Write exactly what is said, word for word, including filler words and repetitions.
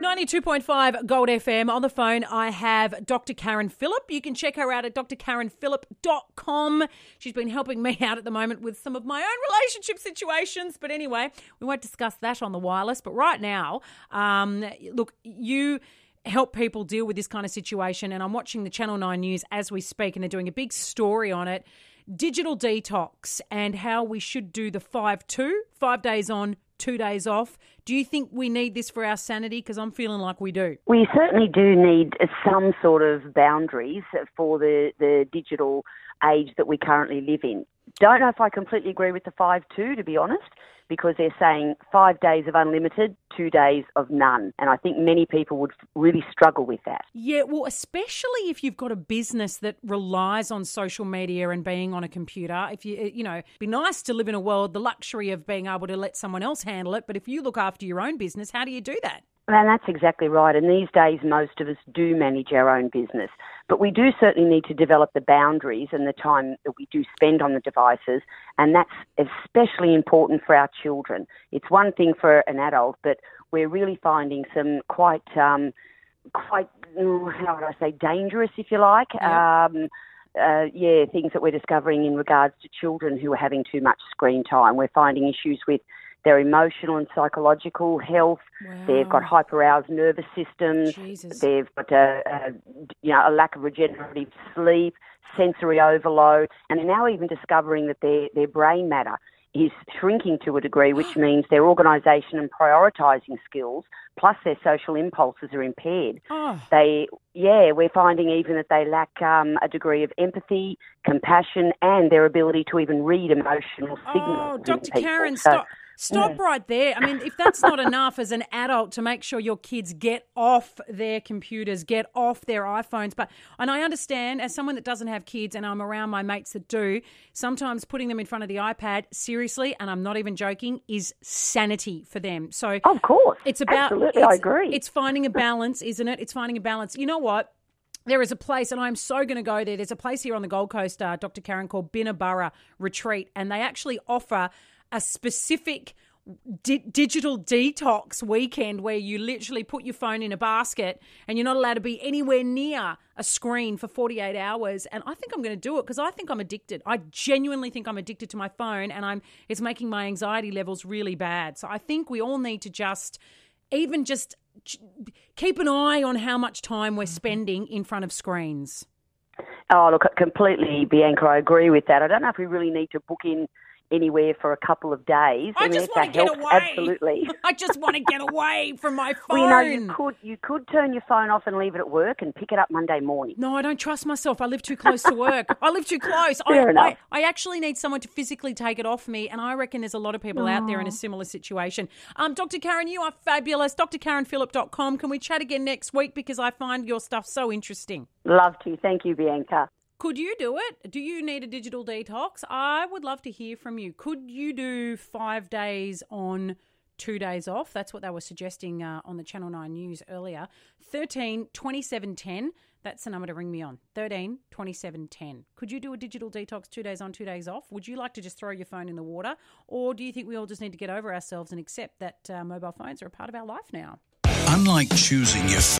ninety-two point five Gold F M. On the phone, I have Doctor Karen Phillip. You can check her out at d r karen phillip dot com. She's been helping me out at the moment with some of my own relationship situations. But anyway, we won't discuss that on the wireless. But right now, um, look, you help people deal with this kind of situation. And I'm watching the Channel nine News as we speak, and they're doing a big story on it. Digital detox and how we should do the five two, five days on, two days off. Do you think we need this for our sanity? Because I'm feeling like we do. We certainly do need some sort of boundaries for the, the digital age that we currently live in. Don't know if I completely agree with the five two, to be honest, because they're saying five days of unlimited, two days of none. And I think many people would really struggle with that. Yeah, well, especially if you've got a business that relies on social media and being on a computer. If you, you know, it'd be nice to live in a world, the luxury of being able to let someone else handle it. But if you look after your own business, how do you do that? And that's exactly right. And these days, most of us do manage our own business. But we do certainly need to develop the boundaries and the time that we do spend on the devices. And that's especially important for our children. It's one thing for an adult, but we're really finding some quite, um, quite, how would I say, dangerous, if you like, Yeah. um, uh, yeah, things that we're discovering in regards to children who are having too much screen time. We're finding issues with their emotional and psychological health. Wow. They've got hyperaroused nervous systems. Jesus. They've got a, a, you know, a lack of regenerative sleep, sensory overload, and they're now even discovering that their, their brain matter is shrinking to a degree, which means their organisation and prioritising skills, plus their social impulses, are impaired. Oh. They, yeah, we're finding even that they lack um, a degree of empathy, compassion, and their ability to even read emotional signals. Oh, in Doctor people. Karen, So, stop. Stop right there. I mean, if that's not enough as an adult to make sure your kids get off their computers, get off their iPhones. But, and I understand as someone that doesn't have kids and I'm around my mates that do, sometimes putting them in front of the iPad, seriously, and I'm not even joking, is sanity for them. So of course. it's about, Absolutely, it's, I agree. It's finding a balance, isn't it? It's finding a balance. You know what? There is a place, and I'm so going to go there. There's a place here on the Gold Coast, uh, Doctor Karen, called Binnaburra Retreat, and they actually offer a specific di- digital detox weekend where you literally put your phone in a basket and you're not allowed to be anywhere near a screen for forty-eight hours. And I think I'm going to do it because I think I'm addicted. I genuinely think I'm addicted to my phone, and I'm it's making my anxiety levels really bad. So I think we all need to just, even just keep an eye on how much time we're spending in front of screens. Oh, look, completely, Bianca, I agree with that. I don't know if we really need to book in anywhere for a couple of days. I, I mean, just if want that to get helps, away. absolutely. I just want to get away from my phone. Well, you know, you could you could turn your phone off and leave it at work and pick it up Monday morning. No, I don't trust myself. I live too close to work. I live too close. Fair I, enough. I, I actually need someone to physically take it off me, and I reckon there's a lot of people out there in a similar situation. Um, Doctor Karen, you are fabulous. d r karen phillip dot com. Can we chat again next week, because I find your stuff so interesting? Love to. Thank you, Bianca. Could you do it? Do you need a digital detox? I would love to hear from you. Could you do five days on, two days off? That's what they were suggesting uh, on the Channel nine News earlier. thirteen twenty-seven ten. That's the number to ring me on. thirteen twenty-seven ten. Could you do a digital detox, two days on, two days off? Would you like to just throw your phone in the water? Or do you think we all just need to get over ourselves and accept that uh, mobile phones are a part of our life now? Unlike choosing your